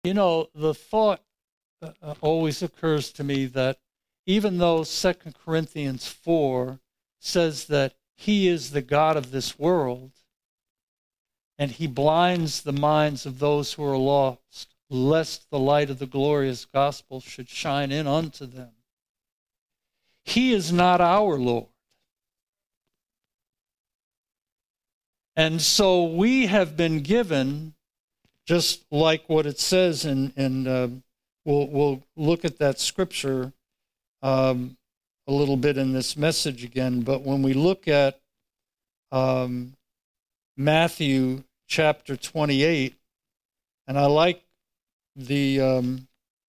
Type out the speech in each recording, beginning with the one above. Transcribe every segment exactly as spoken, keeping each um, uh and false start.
You know, the thought uh, always occurs to me that even though Second Corinthians four says that he is the God of this world, and he blinds the minds of those who are lost, lest the light of the glorious gospel should shine in unto them. He is not our Lord. And so we have been given, just like what it says in, in uh, we'll, we'll look at that scripture um, a little bit in this message again, but when we look at um, Matthew chapter twenty-eight, and I like the um,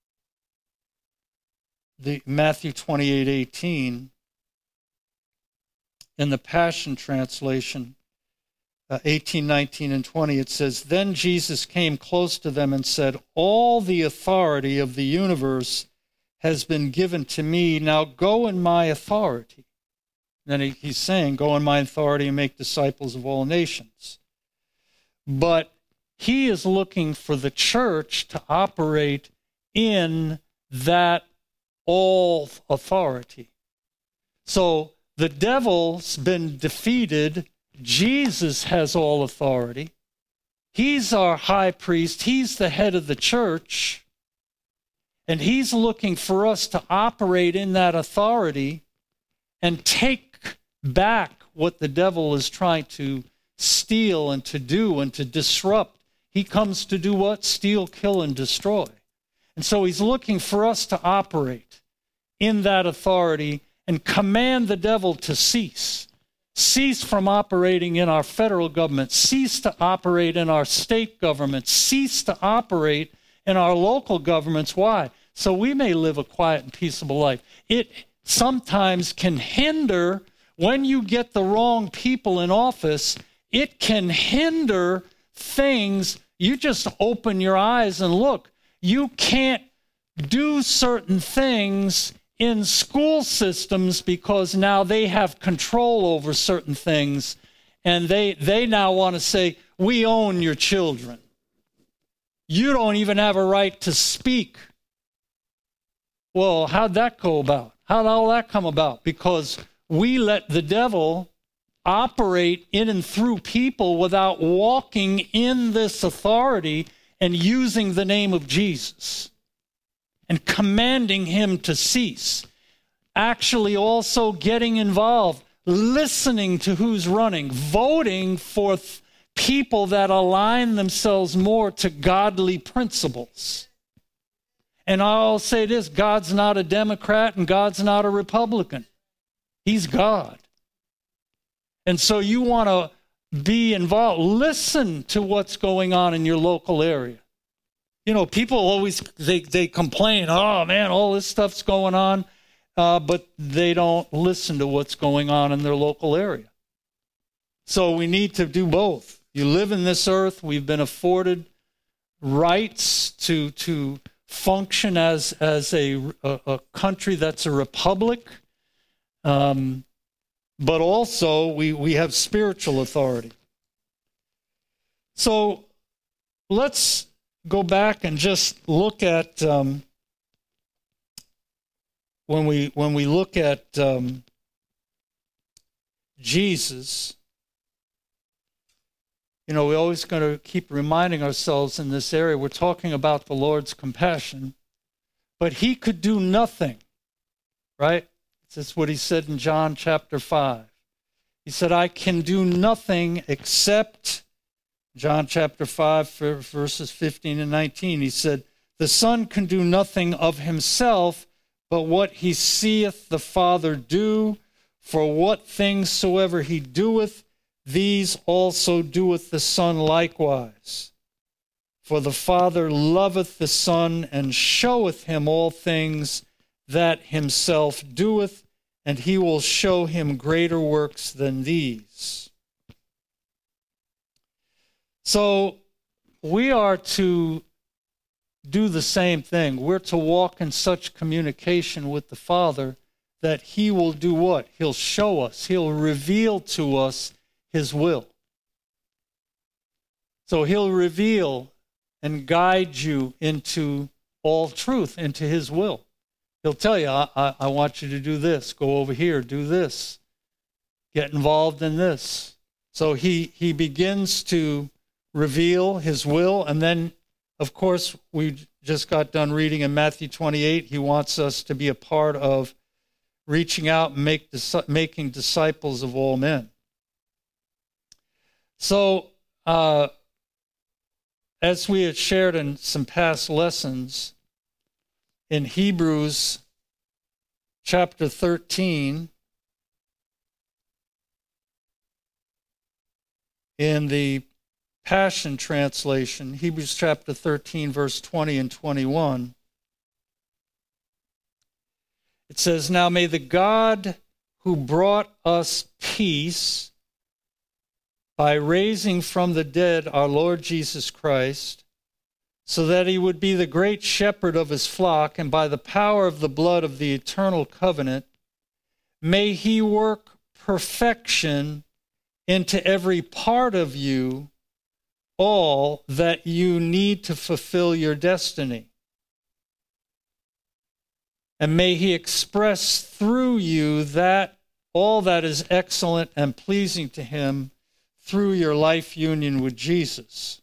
the Matthew twenty-eight eighteen in the Passion Translation, uh, eighteen, nineteen, and twenty, it says, "Then Jesus came close to them and said, 'All the authority of the universe has been given to me. Now go in my authority.'" Then he, he's saying, "Go in my authority and make disciples of all nations." But he is looking for the church to operate in that all authority. So the devil's been defeated. Jesus has all authority. He's our high priest. He's the head of the church. And he's looking for us to operate in that authority and take back what the devil is trying to steal and to do and to disrupt. He comes to do what? Steal, kill, and destroy. And so he's looking for us to operate in that authority and command the devil to cease. Cease from operating in our federal government. Cease to operate in our state government. Cease to operate in our local governments. Why? So we may live a quiet and peaceable life. It sometimes can hinder, when you get the wrong people in office, it can hinder things. You just open your eyes and look. You can't do certain things in school systems because now they have control over certain things, and they, they now want to say, "We own your children. You don't even have a right to speak." Well, how'd that go about? How'd all that come about? Because we let the devil operate in and through people without walking in this authority and using the name of Jesus and commanding him to cease. Actually also getting involved, listening to who's running, voting for th- people that align themselves more to godly principles. And I'll say this, God's not a Democrat and God's not a Republican. He's God. And so you want to be involved. Listen to what's going on in your local area. You know, people always, they, they complain, "Oh, man, all this stuff's going on," uh, but they don't listen to what's going on in their local area. So we need to do both. You live in this earth. We've been afforded rights to to function as, as a, a, a country that's a republic. Um But also, we, we have spiritual authority. So let's go back and just look at um, when we when we look at um, Jesus. You know, we're always going to keep reminding ourselves in this area. We're talking about the Lord's compassion, but he could do nothing, right? That's what he said in John chapter five. He said, "I can do nothing except," John chapter five, verses fifteen and nineteen. He said, "The Son can do nothing of himself, but what he seeth the Father do. For what things soever he doeth, these also doeth the Son likewise. For the Father loveth the Son, and showeth him all things that himself doeth, and he will show him greater works than these." So we are to do the same thing. We're to walk in such communication with the Father that he will do what? He'll show us. He'll reveal to us his will. So he'll reveal and guide you into all truth, into his will. He'll tell you, I, I, I want you to do this, go over here, do this, get involved in this. So he, he begins to reveal his will, and then, of course, we just got done reading in Matthew twenty-eight, he wants us to be a part of reaching out and make, making disciples of all men. So, uh, as we had shared in some past lessons, in Hebrews chapter thirteen, in the Passion Translation, Hebrews chapter thirteen, verse twenty and twenty-one, it says, "Now may the God who brought us peace by raising from the dead our Lord Jesus Christ, so that he would be the great shepherd of his flock, and by the power of the blood of the eternal covenant, may he work perfection into every part of you, all that you need to fulfill your destiny. And may he express through you that all that is excellent and pleasing to him through your life union with Jesus."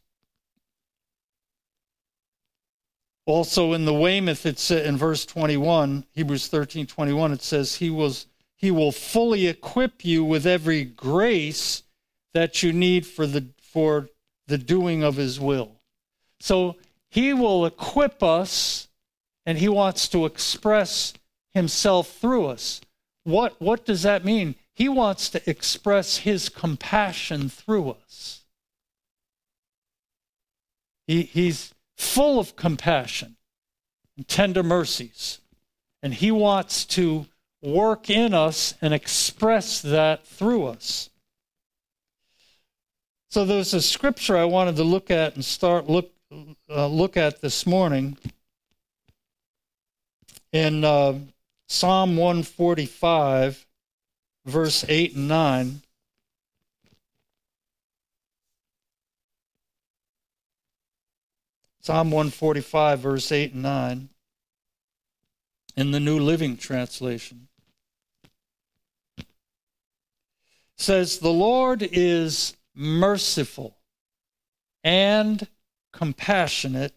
Also in the Weymouth, it's in verse twenty-one, Hebrews thirteen twenty-one, it says, he, was, he will fully equip you with every grace that you need for the, for the doing of his will. So he will equip us, and he wants to express himself through us. What, what does that mean? He wants to express his compassion through us. He, he's full of compassion and tender mercies. And he wants to work in us and express that through us. So there's a scripture I wanted to look at and start look uh, look at this morning in uh, Psalm one forty-five, verse eight and nine. Psalm one forty-five, verse eight and nine, in the New Living Translation, says, "The Lord is merciful and compassionate,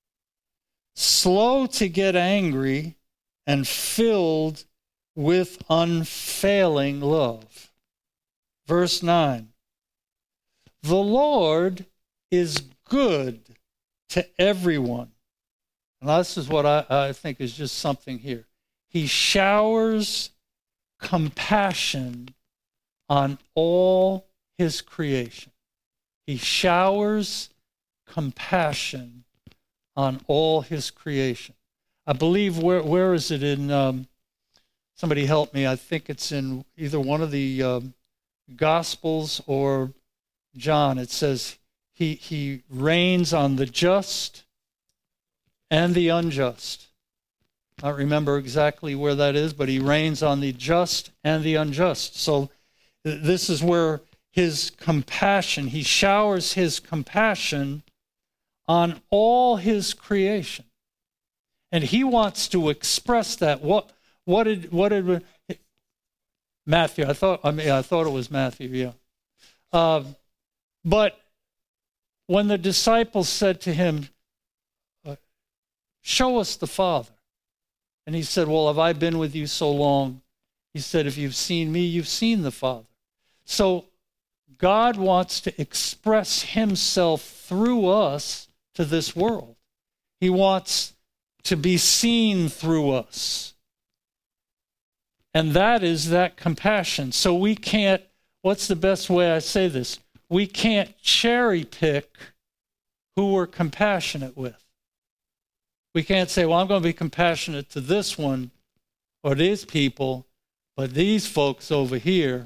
slow to get angry, and filled with unfailing love." Verse nine, "The Lord is good to everyone." And this is what I, I think is just something here. He showers compassion on all his creation. He showers compassion on all his creation. I believe, where where is it in, um, somebody help me, I think it's in either one of the um, Gospels or John. It says, He, he reigns on the just and the unjust. I don't remember exactly where that is, but he reigns on the just and the unjust. So th- this is where his compassion, he showers his compassion on all his creation. And he wants to express that. What, what did, what did, Matthew, I thought, I mean, I thought it was Matthew, yeah. Uh, but when the disciples said to him, uh, "Show us the Father," and he said, "Well, have I been with you so long?" He said, "If you've seen me, you've seen the Father." So God wants to express himself through us to this world. He wants to be seen through us. And that is that compassion. So we can't, what's the best way I say this? We can't cherry pick who we're compassionate with. We can't say, well, I'm going to be compassionate to this one or these people, but these folks over here,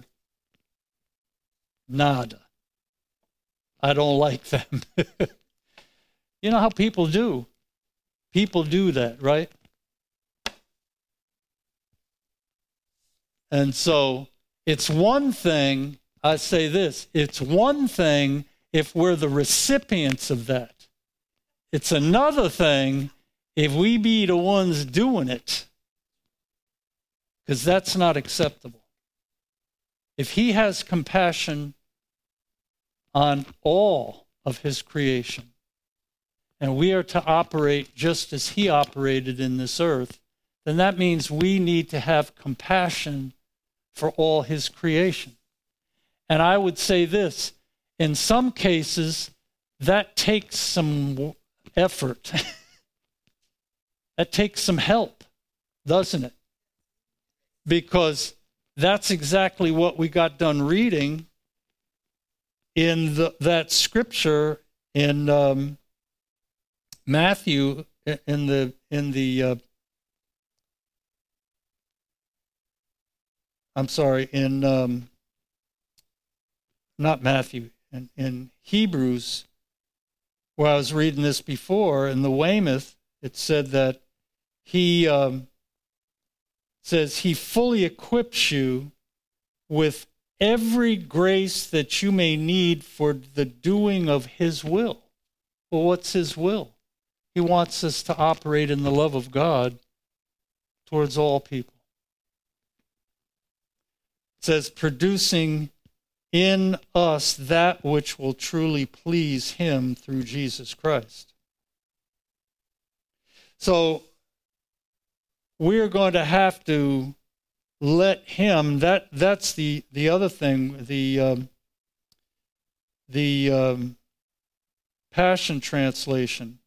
nada. I don't like them. You know how people do. People do that, right? And so it's one thing, I say this, it's one thing if we're the recipients of that. It's another thing if we be the ones doing it, because that's not acceptable. If he has compassion on all of his creation, and we are to operate just as he operated in this earth, then that means we need to have compassion for all his creation. And I would say this, in some cases, that takes some effort. That takes some help, doesn't it? Because that's exactly what we got done reading in the, that scripture in um, Matthew, in the in the uh, I'm sorry, in um, not Matthew, in, in Hebrews, where I was reading this before, in the Weymouth, it said that he um, says he fully equips you with every grace that you may need for the doing of his will. Well, what's his will? He wants us to operate in the love of God towards all people. It says, producing in us that which will truly please him through Jesus Christ. So we're going to have to let him, that that's the, the other thing, the, um, the um, Passion Translation.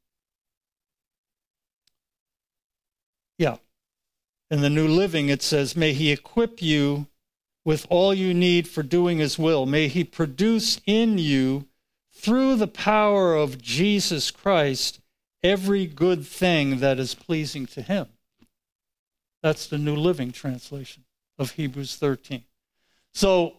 Yeah. In the New Living, it says, may he equip you with all you need for doing his will. May he produce in you, through the power of Jesus Christ, every good thing that is pleasing to him. That's the New Living Translation of Hebrews thirteen. So,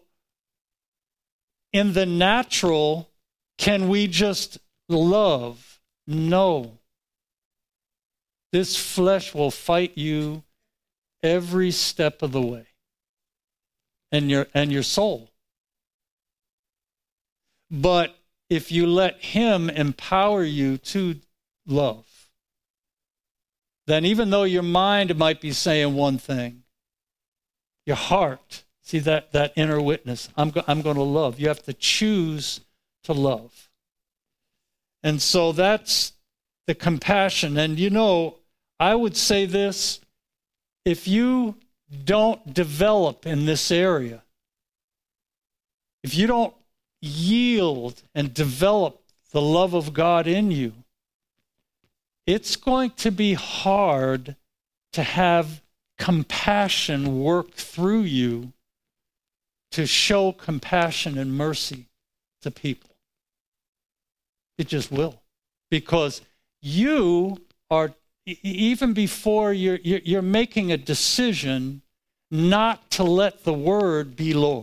in the natural, can we just love? No. This flesh will fight you every step of the way. And your and your soul. But if you let him empower you to love, then even though your mind might be saying one thing, your heart, see that, that inner witness, I'm, go, I'm going to love. You have to choose to love. And so that's the compassion. And you know, I would say this, if you don't develop in this area, if you don't yield and develop the love of God in you, it's going to be hard to have compassion work through you to show compassion and mercy to people. It just will. Because you are, even before you're, you're making a decision not to let the word be Lord.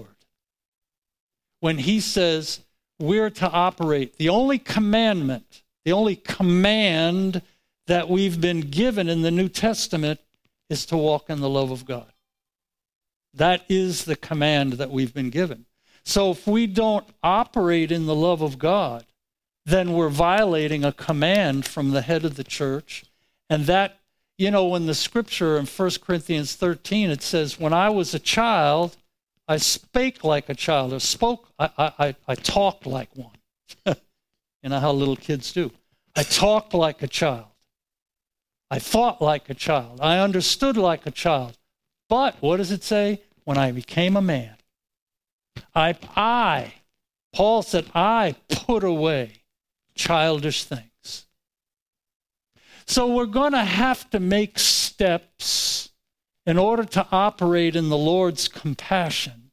When he says we're to operate, the only commandment, the only command that we've been given in the New Testament is to walk in the love of God. That is the command that we've been given. So if we don't operate in the love of God, then we're violating a command from the head of the church. And that, you know, when the scripture in First Corinthians thirteen, it says, when I was a child, I spake like a child, or spoke, I, I, I talked like one. You know how little kids do. I talked like a child. I thought like a child. I understood like a child. But what does it say? When I became a man, I, I, Paul said, I put away childish things. So we're going to have to make steps in order to operate in the Lord's compassion.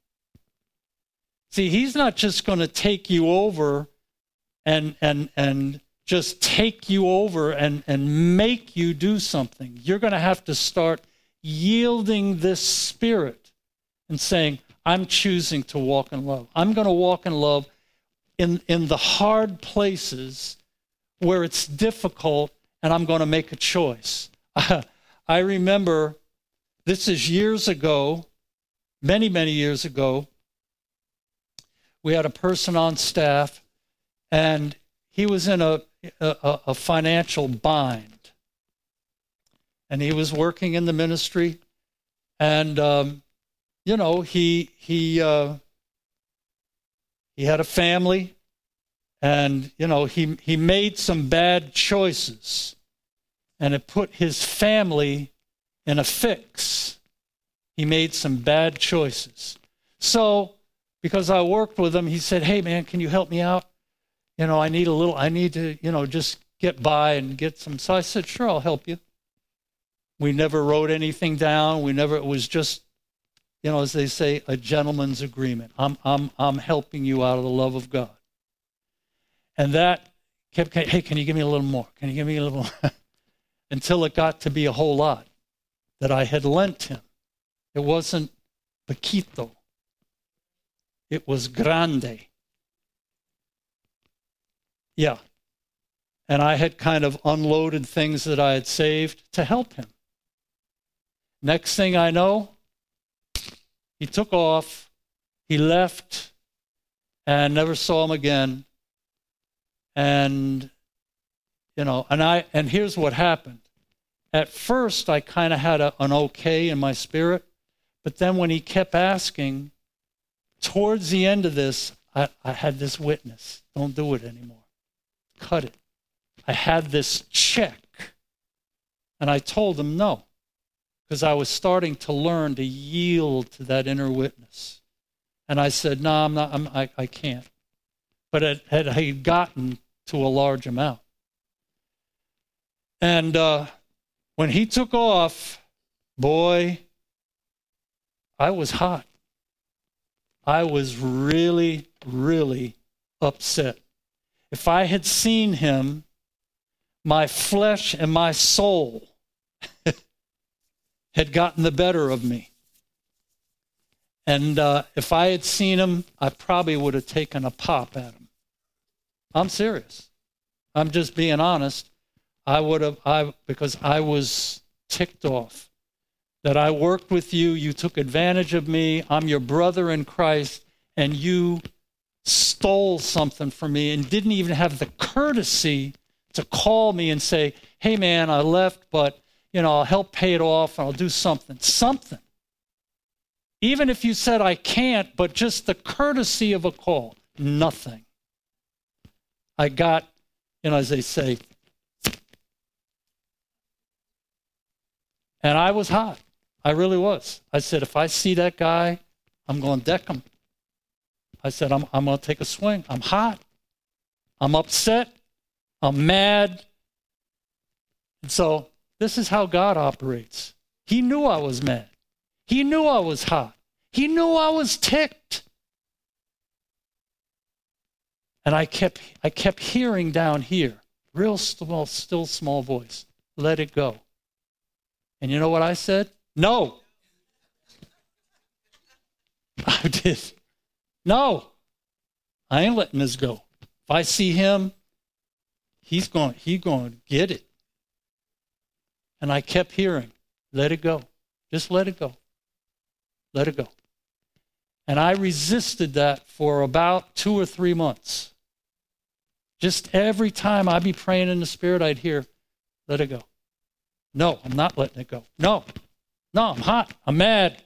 See, he's not just going to take you over and and and just take you over and, and make you do something. You're going to have to start yielding this spirit and saying, I'm choosing to walk in love. I'm going to walk in love in, in the hard places where it's difficult, and I'm going to make a choice. I remember, this is years ago, many, many years ago, we had a person on staff, and he was in a a, a, a financial bind. And he was working in the ministry. And, um, you know, he, he, uh, he had a family. And, you know, he, he made some bad choices. And it put his family in a fix. He made some bad choices. So, because I worked with him, he said, hey, man, can you help me out? You know, I need a little, I need to, you know, just get by and get some. So I said, sure, I'll help you. We never wrote anything down. We never, it was just, you know, as they say, a gentleman's agreement. I'm, I'm, I'm helping you out of the love of God. And that kept, hey, can you give me a little more? Can you give me a little more? Until it got to be a whole lot that I had lent him. It wasn't poquito. It was grande. Yeah. And I had kind of unloaded things that I had saved to help him. Next thing I know, he took off, he left, and never saw him again. And, you know, and I, and here's what happened. At first, I kind of had a, an okay in my spirit, but then when he kept asking, towards the end of this, I, I had this witness. Don't do it anymore. Cut it. I had this check, and I told him no, because I was starting to learn to yield to that inner witness. And I said, no, I'm not, I'm, I, I can't. But it had, had gotten to a large amount. And uh, when he took off, boy, I was hot. I was really, really upset. If I had seen him, my flesh and my soul had gotten the better of me. And uh, if I had seen him, I probably would have taken a pop at him. I'm serious. I'm just being honest. I would have, I because I was ticked off that I worked with you, you took advantage of me, I'm your brother in Christ, and you stole something from me and didn't even have the courtesy to call me and say, hey man, I left, but you know, I'll help pay it off and I'll do something. Something. Even if you said I can't, but just the courtesy of a call. Nothing. I got, you know, as they say, and I was hot. I really was. I said, if I see that guy, I'm going to deck him. I said, I'm, I'm going to take a swing. I'm hot. I'm upset. I'm mad. And so this is how God operates. He knew I was mad. He knew I was hot. He knew I was ticked. And I kept, I kept hearing down here, real small, still small voice, let it go. And you know what I said? No. I did. No. I ain't letting this go. If I see him, he's going, he's going to get it. And I kept hearing, let it go. Just let it go. Let it go. And I resisted that for about two or three months. Just every time I'd be praying in the Spirit, I'd hear, let it go. No, I'm not letting it go. No, no, I'm hot. I'm mad.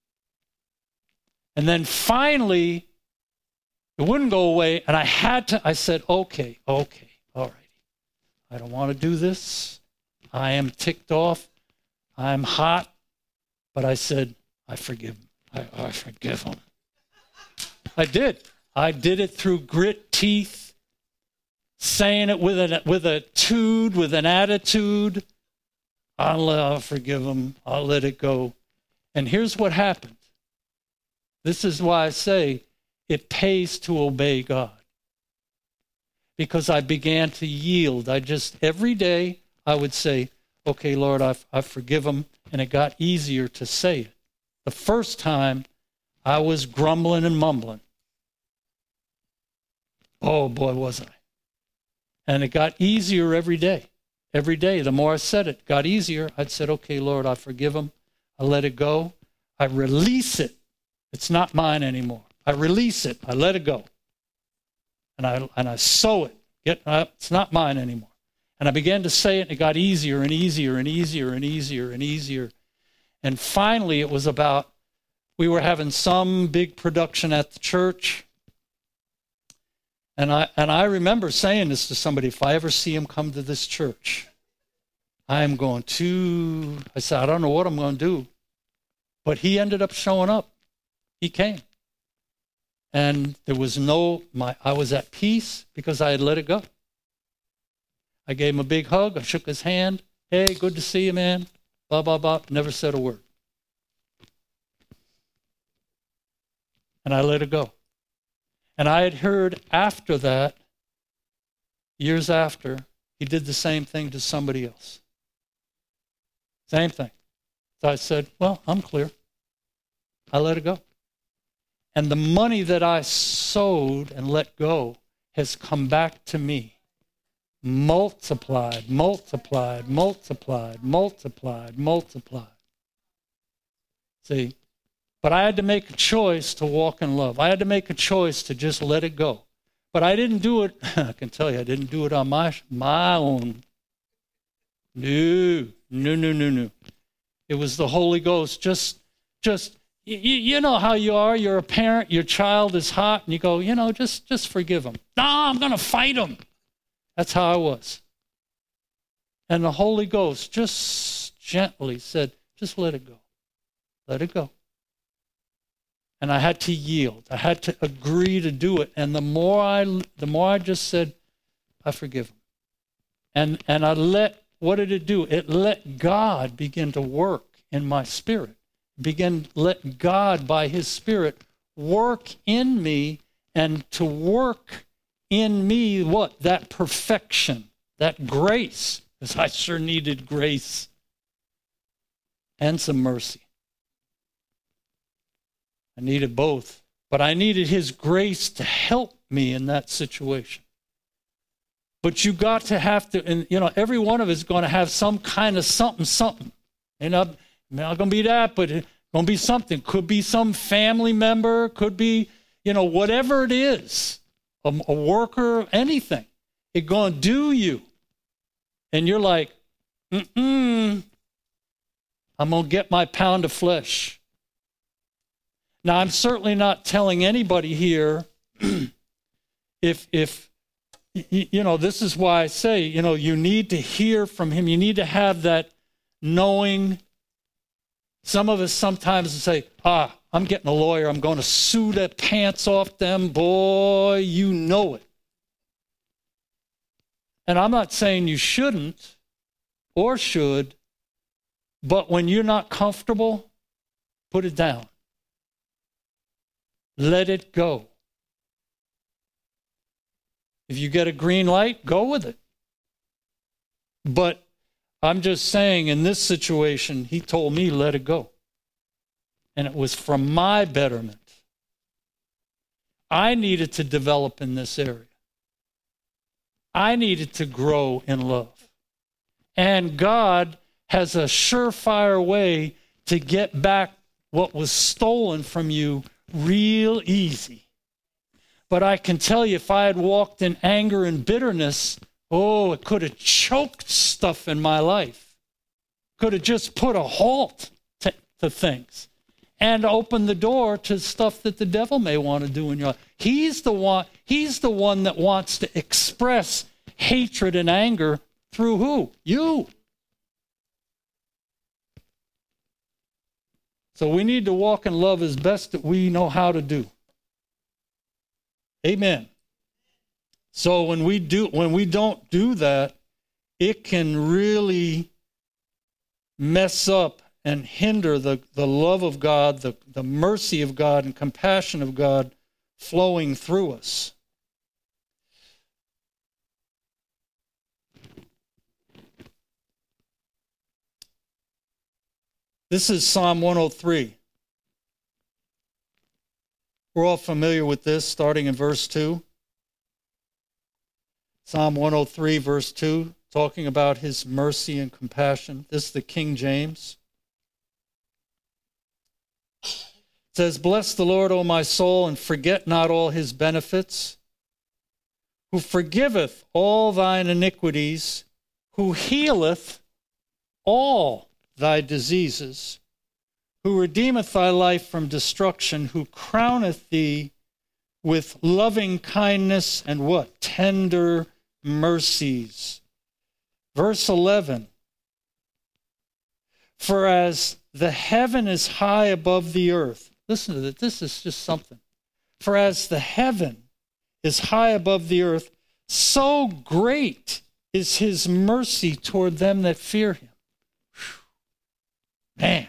And then finally, it wouldn't go away. And I had to, I said, okay, okay, all right. I don't want to do this. I am ticked off. I'm hot. But I said, I forgive him. I, I forgive him. I did. I did it through grit teeth, saying it with a, with a tude, with an attitude. I'll, I'll forgive him. I'll let it go. And here's what happened. This is why I say it pays to obey God. Because I began to yield. I just, every day, I would say, okay, Lord, I, I forgive him. And it got easier to say it. The first time, I was grumbling and mumbling. Oh, boy, was I. And it got easier every day. Every day, the more I said it, got easier. I'd said, okay, Lord, I forgive him. I let it go. I release it. It's not mine anymore. I release it. I let it go. And I and I sow it. Get, uh, it's not mine anymore. And I began to say it, and it got easier and easier and easier and easier and easier. And finally, it was about, we were having some big production at the church. And I, and I remember saying this to somebody, if I ever see him come to this church, I am going to, I said, I don't know what I'm going to do. But he ended up showing up. He came. And there was no, my, I was at peace because I had let it go. I gave him a big hug. I shook his hand. Hey, good to see you, man. Blah, blah, blah. Never said a word. And I let it go. And I had heard after that, years after, he did the same thing to somebody else. Same thing. So I said, well, I'm clear. I let it go. And the money that I sowed and let go has come back to me. Multiplied, multiplied, multiplied, multiplied, multiplied. See? But I had to make a choice to walk in love. I had to make a choice to just let it go. But I didn't do it, I can tell you, I didn't do it on my, my own. No, no, no, no, no. It was the Holy Ghost. Just, just, you, you know how you are. You're a parent, your child is hot, and you go, you know, just, just forgive him. No, I'm going to fight him. That's how I was. And the Holy Ghost just gently said, just let it go. Let it go. And I had to yield. I had to agree to do it. And the more I, the more I just said, I forgive him. And, and I let, what did it do? It let God begin to work in my spirit. Begin, let God by his Spirit work in me, and to work in me what? That perfection, that grace, because I sure needed grace and some mercy. I needed both, but I needed his grace to help me in that situation. But you got to have to, and you know, every one of us is going to have some kind of something, something. And not, not going to be that, but it's going to be something. Could be some family member, could be, you know, whatever it is, a, a worker, anything. It's going to do you. And you're like, mm-mm, I'm going to get my pound of flesh. Now, I'm certainly not telling anybody here, if, if, you know, this is why I say, you know, you need to hear from him. You need to have that knowing. Some of us sometimes say, ah, I'm getting a lawyer. I'm going to sue the pants off them. Boy, you know it. And I'm not saying you shouldn't or should, but when you're not comfortable, put it down. Let it go. If you get a green light, go with it. But I'm just saying, in this situation, he told me, let it go. And it was for my betterment. I needed to develop in this area. I needed to grow in love. And God has a surefire way to get back what was stolen from you real easy. But I can tell you, if I had walked in anger and bitterness, oh, it could have choked stuff in my life. Could have just put a halt to, to things and opened the door to stuff that the devil may want to do in your life. He's the one, he's the one that wants to express hatred and anger through who? You. So we need to walk in love as best that we know how to do. Amen. So when we do, when we don't do that, it can really mess up and hinder the, the love of God, the, the mercy of God and compassion of God flowing through us. This is Psalm one oh three. We're all familiar with this, starting in verse two. Psalm one oh three, verse two, talking about his mercy and compassion. This is the King James. It says, "Bless the Lord, O my soul, and forget not all his benefits, who forgiveth all thine iniquities, who healeth all thy diseases, who redeemeth thy life from destruction, who crowneth thee with loving kindness and what? Tender mercies. Verse eleven, for as the heaven is high above the earth, listen to this, this is just something. For as the heaven is high above the earth, so great is his mercy toward them that fear him. Whew. Man.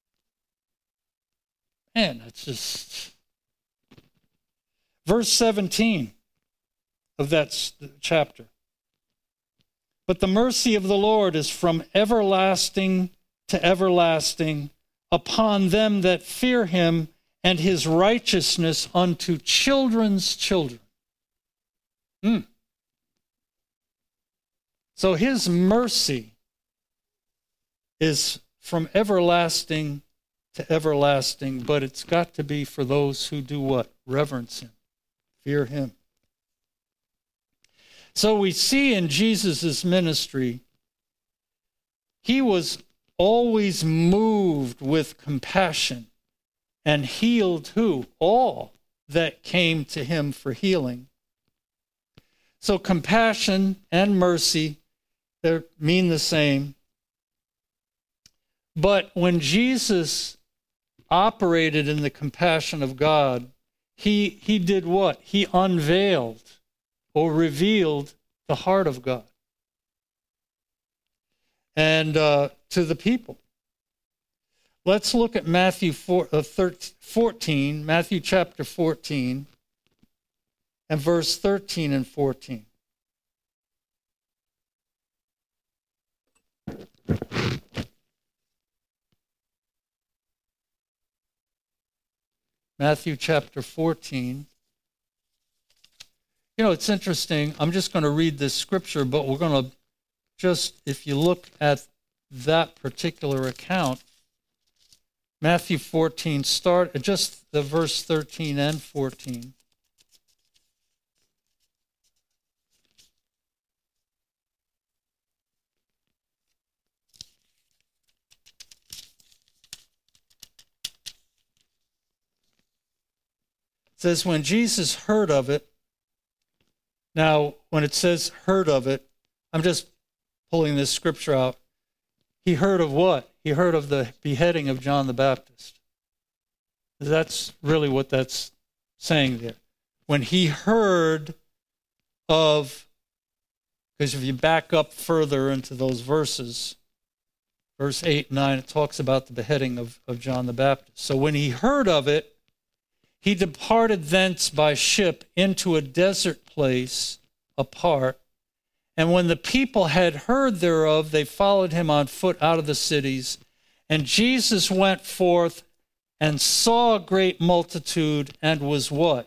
Man, that's just... Verse seventeen of that chapter. But the mercy of the Lord is from everlasting to everlasting upon them that fear him, and his righteousness unto children's children. Mm. So his mercy is from everlasting to everlasting, but it's got to be for those who do what? Reverence him, fear him. So we see in Jesus' ministry, he was always moved with compassion and healed who? All that came to him for healing. So compassion and mercy, they mean the same. But when Jesus operated in the compassion of God, he, he did what? He unveiled or revealed the heart of God and uh, to the people. Let's look at Matthew four, uh, thirteen, fourteen, Matthew chapter fourteen, and verse thirteen and fourteen. Matthew chapter fourteen. You know, it's interesting. I'm just going to read this scripture, but we're going to just, if you look at that particular account, Matthew fourteen, start at just the verse thirteen and fourteen. It says, when Jesus heard of it, now when it says heard of it, I'm just pulling this scripture out. He heard of what? He heard of the beheading of John the Baptist. That's really what that's saying there. When he heard of, because if you back up further into those verses, verse eight and nine, it talks about the beheading of, of John the Baptist. So when he heard of it, he departed thence by ship into a desert place apart. And when the people had heard thereof, they followed him on foot out of the cities. And Jesus went forth and saw a great multitude and was what?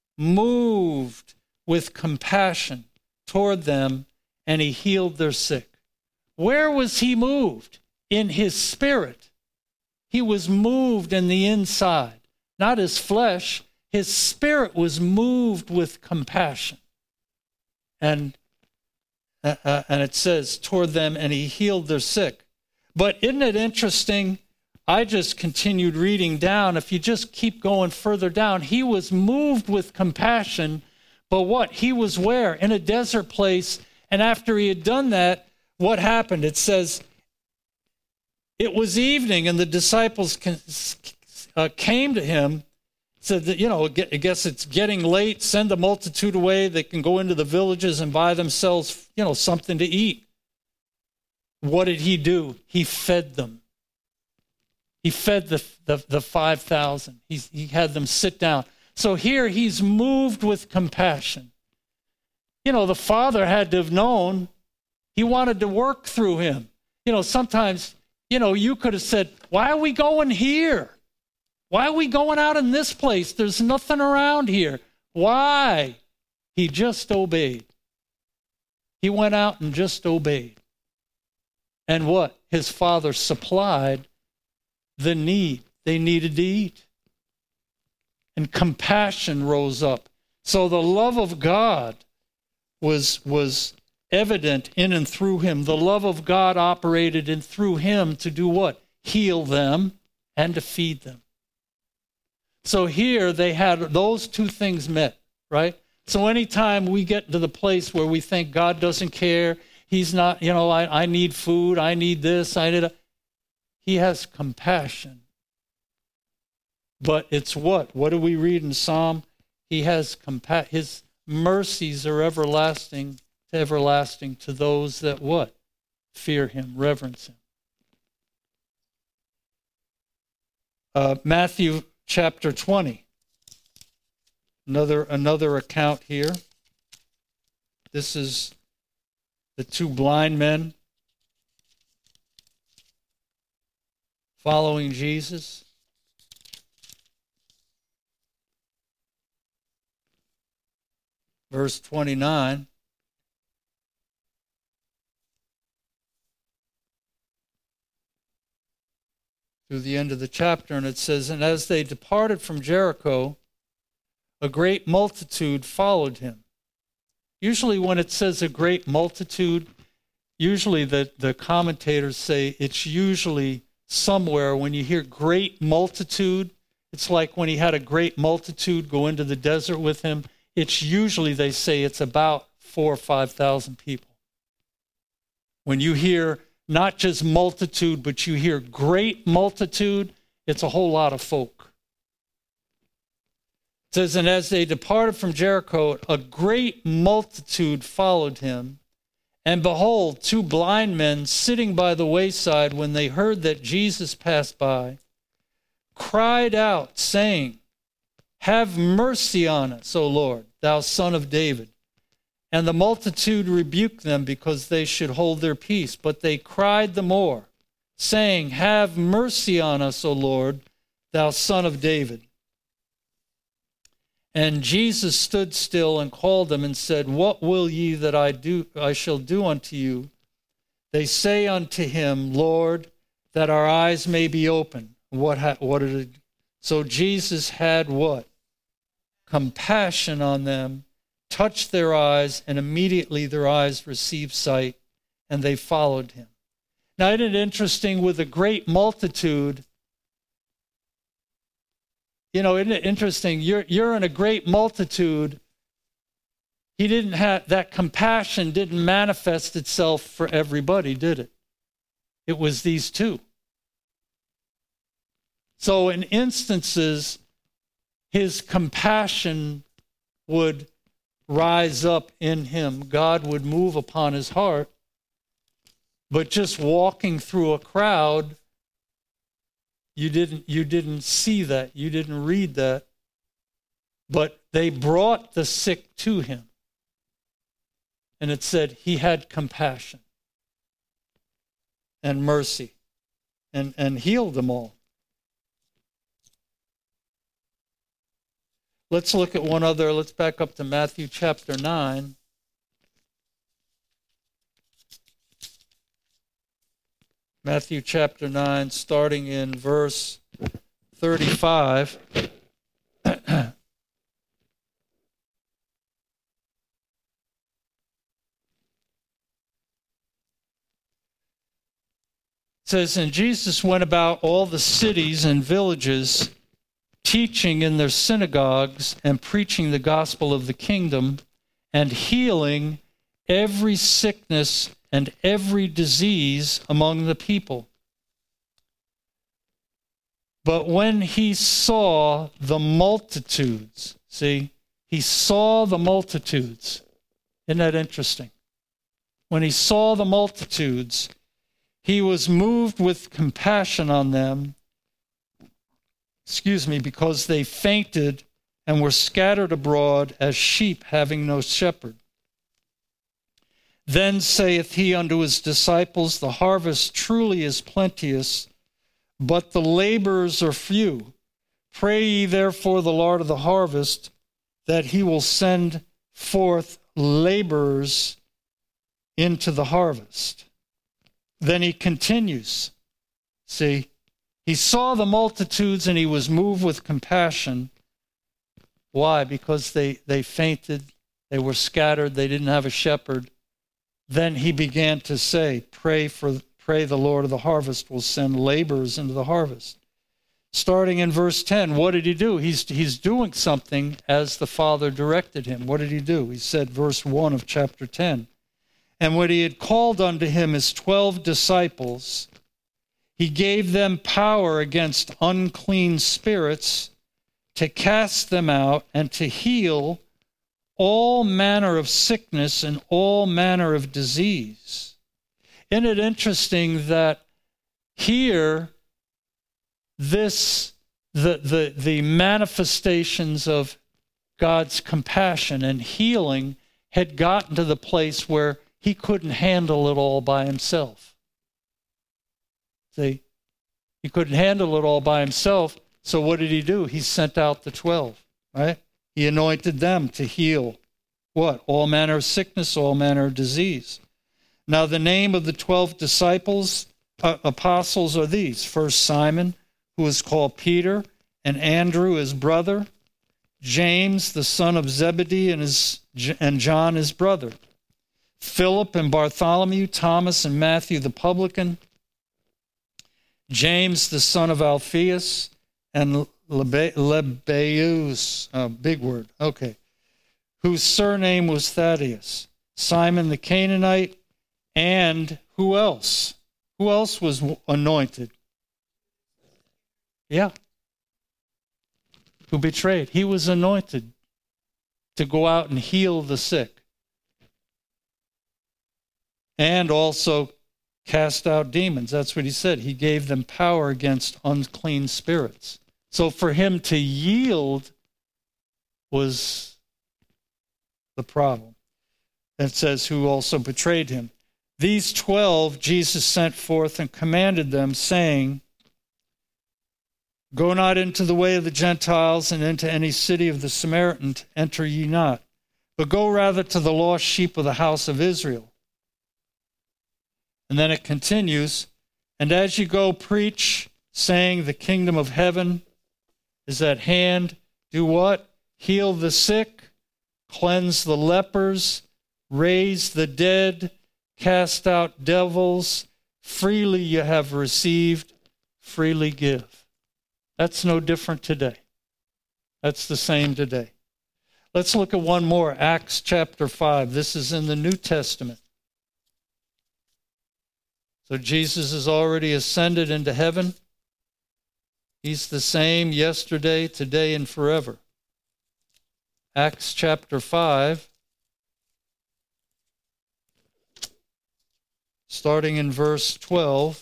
Moved with compassion toward them, and he healed their sick. Where was he moved? In his spirit. He was moved in the inside. Not his flesh. His spirit was moved with compassion. And uh, and it says, toward them, and he healed their sick. But isn't it interesting? I just continued reading down. If you just keep going further down, he was moved with compassion. But what? He was where? In a desert place. And after he had done that, what happened? It says, it was evening, and the disciples can, Uh, came to him, said that, you know, I guess it's getting late, send the multitude away. They can go into the villages and buy themselves, you know, something to eat. What did he do? He fed them. He fed the, the, the five thousand. He's, he had them sit down. So here he's moved with compassion. You know, the Father had to have known. He wanted to work through him. You know, sometimes, you know, you could have said, why are we going here? Why are we going out in this place? There's nothing around here. Why? He just obeyed. He went out and just obeyed. And what? His Father supplied the need they needed to eat. And compassion rose up. So the love of God was, was evident in and through him. The love of God operated in through him to do what? Heal them and to feed them. So here they had those two things met, right? So anytime we get to the place where we think God doesn't care, he's not, you know, I, I need food, I need this, I need a, he has compassion. But it's what? What do we read in Psalm? He has compassion. His mercies are everlasting to everlasting to those that what? Fear him, reverence him. Uh, Matthew chapter twenty. Another, another account here. This is the two blind men following Jesus. Verse twenty-nine. Through the end of the chapter, and it says, "And as they departed from Jericho, a great multitude followed him." Usually when it says a great multitude, usually the, the commentators say it's usually somewhere when you hear great multitude, it's like when he had a great multitude go into the desert with him. It's usually, they say, it's about four or five thousand people. When you hear not just multitude, but you hear great multitude, it's a whole lot of folk. It says, "And as they departed from Jericho, a great multitude followed him. And behold, two blind men sitting by the wayside, when they heard that Jesus passed by, cried out, saying, 'Have mercy on us, O Lord, thou Son of David.' And the multitude rebuked them because they should hold their peace. But they cried the more, saying, 'Have mercy on us, O Lord, thou Son of David.' And Jesus stood still and called them and said, 'What will ye that I do? I shall do unto you?' They say unto him, 'Lord, that our eyes may be open.' What? Ha- what did it? So Jesus had what? Compassion on them, touched their eyes, and immediately their eyes received sight, and they followed him." Now, isn't it interesting with a great multitude? You know, isn't it interesting? You're, you're in a great multitude. He didn't have, that compassion didn't manifest itself for everybody, did it? It was these two. So in instances, his compassion would rise up in him. God would move upon his heart. But just walking through a crowd, you didn't, you didn't see that. You didn't read that. But they brought the sick to him. And it said he had compassion and mercy and, and healed them all. Let's look at one other. Let's back up to Matthew chapter nine. Matthew chapter nine, starting in verse thirty-five. It says, "And Jesus went about all the cities and villages, teaching in their synagogues and preaching the gospel of the kingdom and healing every sickness and every disease among the people. But when he saw the multitudes," see, he saw the multitudes. Isn't that interesting? When he saw the multitudes, he was moved with compassion on them, excuse me, because they fainted and were scattered abroad as sheep having no shepherd. Then saith he unto his disciples, The harvest truly is plenteous, but the laborers are few. Pray ye therefore the Lord of the harvest, that he will send forth laborers into the harvest. Then he continues. See, he saw the multitudes and he was moved with compassion. Why? Because they, they fainted They were scattered. They didn't have a shepherd. Then he began to say, pray for pray the Lord of the harvest will send laborers into the harvest. Starting in verse ten, what did he do? He's, he's doing something as the Father directed him. What did he do? He said, verse one of chapter ten, and when he had called unto him his twelve disciples, he gave them power against unclean spirits to cast them out and to heal all manner of sickness and all manner of disease. Isn't it interesting that here, this the the the manifestations of God's compassion and healing had gotten to the place where he couldn't handle it all by himself. See, he couldn't handle it all by himself. So what did he do? He sent out the twelve, right? He anointed them to heal what? All manner of sickness, all manner of disease. Now the name of the twelve disciples, uh, apostles are these. First Simon, who is called Peter, and Andrew his brother, James the son of Zebedee and, his, and John his brother, Philip and Bartholomew, Thomas and Matthew the publican, James the son of Alphaeus, and Lebbaeus, uh, big word, okay, whose surname was Thaddeus, Simon the Canaanite, and who else? Who else was anointed? Yeah. Who betrayed? He was anointed to go out and heal the sick. And also cast out demons. That's what he said. He gave them power against unclean spirits. So for him to yield was the problem. It says, who also betrayed him. These twelve Jesus sent forth and commanded them, saying, go not into the way of the Gentiles, and into any city of the Samaritans enter ye not, but go rather to the lost sheep of the house of Israel. And then it continues, and as you go, preach, saying, the kingdom of heaven is at hand. Do what? Heal the sick, cleanse the lepers, raise the dead, cast out devils. Freely you have received, freely give. That's no different today. That's the same today. Let's look at one more, Acts chapter five. This is in the New Testament. So Jesus has already ascended into heaven. He's the same yesterday, today, and forever. Acts chapter five, starting in verse twelve.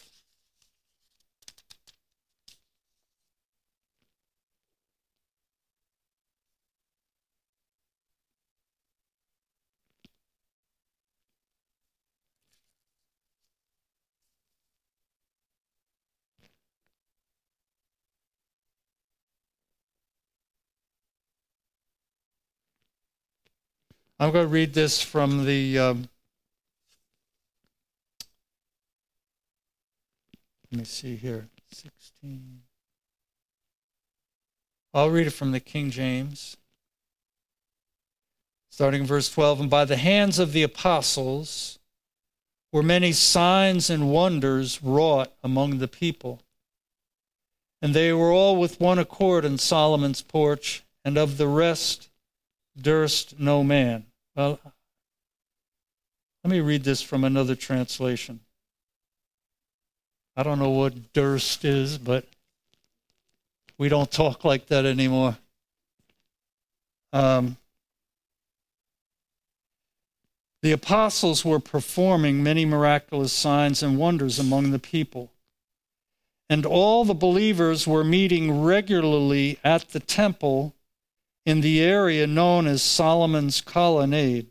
I'm going to read this from the, um, let me see here, sixteen. I'll read it from the King James. Starting in verse twelve, and by the hands of the apostles were many signs and wonders wrought among the people. And they were all with one accord in Solomon's porch, and of the rest durst no man. Well, let me read this from another translation. I don't know what durst is, but we don't talk like that anymore. Um, the apostles were performing many miraculous signs and wonders among the people. And all the believers were meeting regularly at the temple in the area known as Solomon's Colonnade.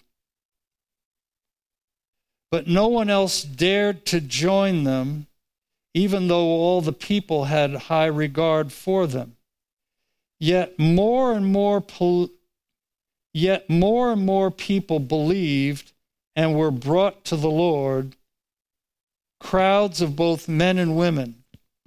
But no one else dared to join them, even though all the people had high regard for them. Yet more and more, yet more and more people believed and were brought to the Lord, crowds of both men and women.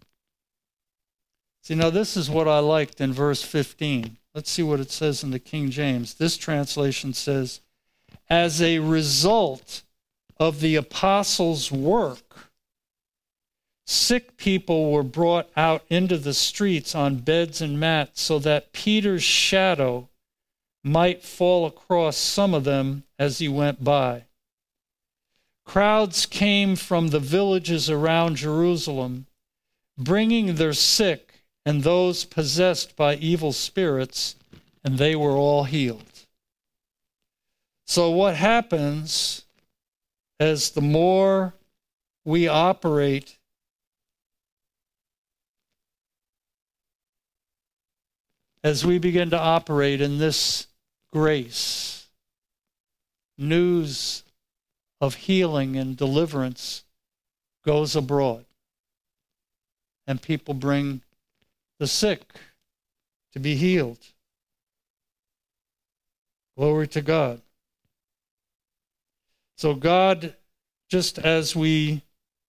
See, now this is what I liked in verse fifteen. Let's see what it says in the King James. This translation says, as a result of the apostles' work, sick people were brought out into the streets on beds and mats so that Peter's shadow might fall across some of them as he went by. Crowds came from the villages around Jerusalem, bringing their sick and those possessed by evil spirits, and they were all healed. So what happens as the more we operate as we begin to operate in this grace, news of healing and deliverance goes abroad. And people bring the sick to be healed. Glory to God. So God, just as we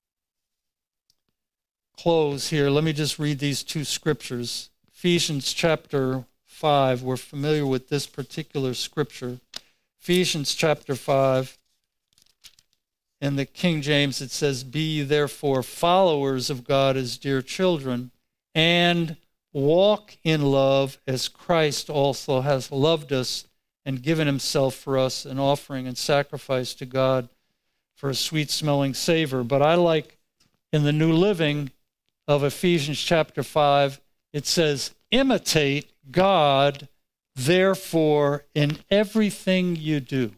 close here, let me just read these two scriptures. Ephesians chapter five, we're familiar with this particular scripture. Ephesians chapter five, in the King James it says, "Be ye therefore followers of God as dear children, and walk in love as Christ also has loved us and given himself for us, an offering and sacrifice to God for a sweet-smelling savor." But I like in the New Living of Ephesians chapter five, it says, "Imitate God, therefore, in everything you do,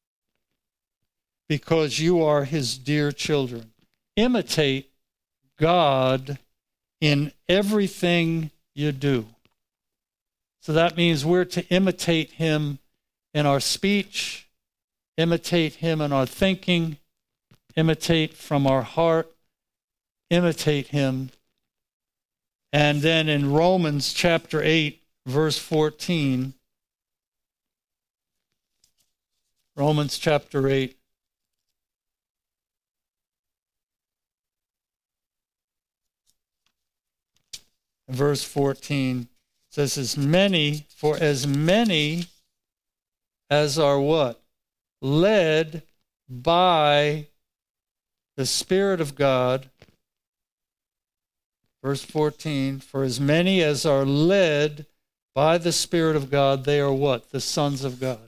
because you are his dear children." Imitate God in everything you do. So that means we're to imitate him in our speech, imitate him in our thinking, imitate from our heart, imitate him. And then in Romans chapter eight, verse fourteen, Romans chapter eight, verse fourteen says, as many, for as many as are what? Led by the Spirit of God. Verse fourteen, for as many as are led by the Spirit of God, they are what? The sons of God.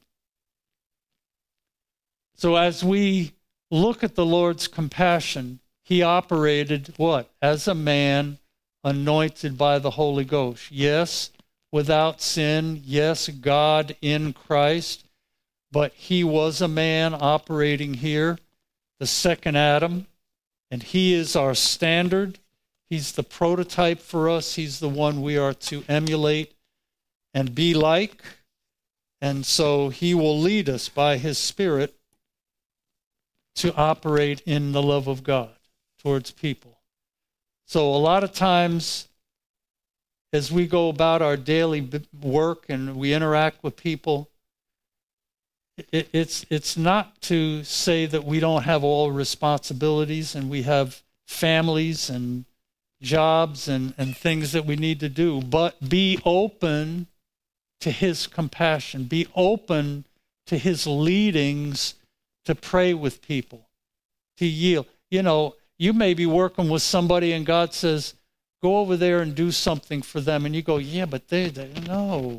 So as we look at the Lord's compassion, he operated what? As a man anointed by the Holy Ghost. Yes, without sin. Yes, God in Christ. But he was a man operating here, the second Adam, and he is our standard. He's the prototype for us. He's the one we are to emulate and be like. And so he will lead us by his Spirit to operate in the love of God towards people. So a lot of times as we go about our daily work and we interact with people, it, it's it's not to say that we don't have all responsibilities and we have families and jobs and, and things that we need to do, but be open to his compassion. Be open to his leadings to pray with people, to yield. You know, you may be working with somebody and God says, go over there and do something for them. And you go, yeah, but they, they no.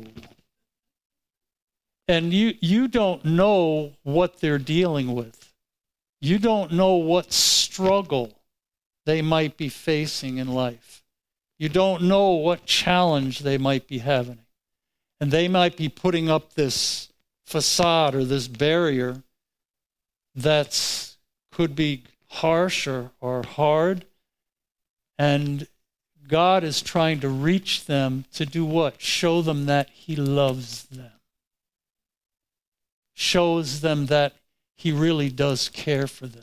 And you, you don't know what they're dealing with. You don't know what struggle they might be facing in life. You don't know what challenge they might be having. And they might be putting up this facade or this barrier that's could be harsh or, or hard. And God is trying to reach them to do what? Show them that he loves them. Shows them that he really does care for them.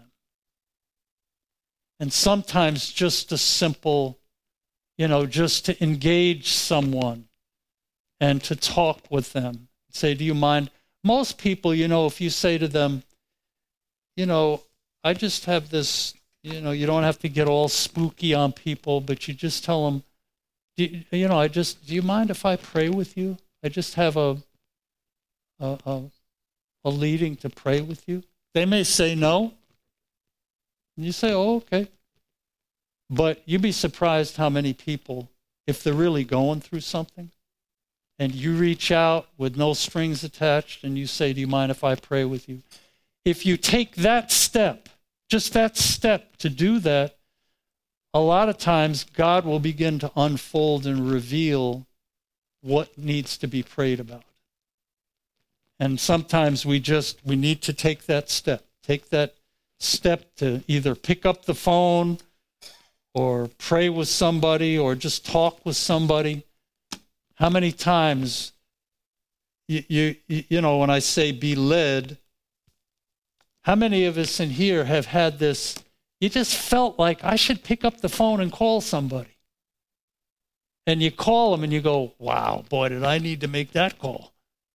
And sometimes just a simple, you know, just to engage someone and to talk with them. Say, do you mind? Most people, you know, if you say to them, you know, I just have this, you know, you don't have to get all spooky on people, but you just tell them, do you, you know, I just, do you mind if I pray with you? I just have a, a, a a leading to pray with you? They may say no. And you say, oh, okay. But you'd be surprised how many people, if they're really going through something, and you reach out with no strings attached and you say, do you mind if I pray with you? If you take that step, just that step to do that, a lot of times God will begin to unfold and reveal what needs to be prayed about. And sometimes we just, we need to take that step. Take that step to either pick up the phone or pray with somebody or just talk with somebody. How many times, you, you, you know, when I say be led, how many of us in here have had this, you just felt like I should pick up the phone and call somebody. And you call them and you go, wow, boy, did I need to make that call.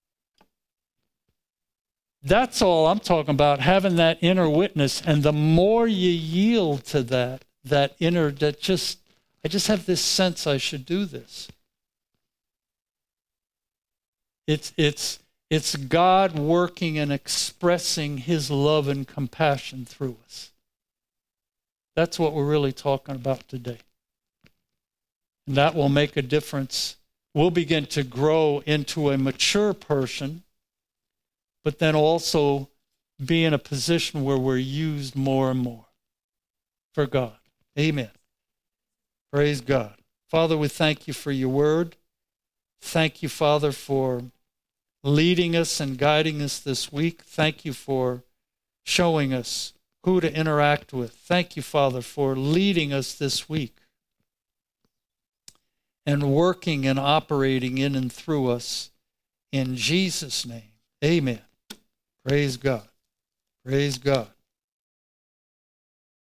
That's all I'm talking about, having that inner witness. And the more you yield to that, that inner, that just, I just have this sense I should do this. It's, it's, it's God working and expressing his love and compassion through us. That's what we're really talking about today. And that will make a difference. We'll begin to grow into a mature person, but then also be in a position where we're used more and more for God. Amen. Praise God. Father, we thank you for your word. Thank you, Father, for leading us and guiding us this week. Thank you for showing us who to interact with. Thank you, Father, for leading us this week and working and operating in and through us. In Jesus' name, amen. Praise God. Praise God.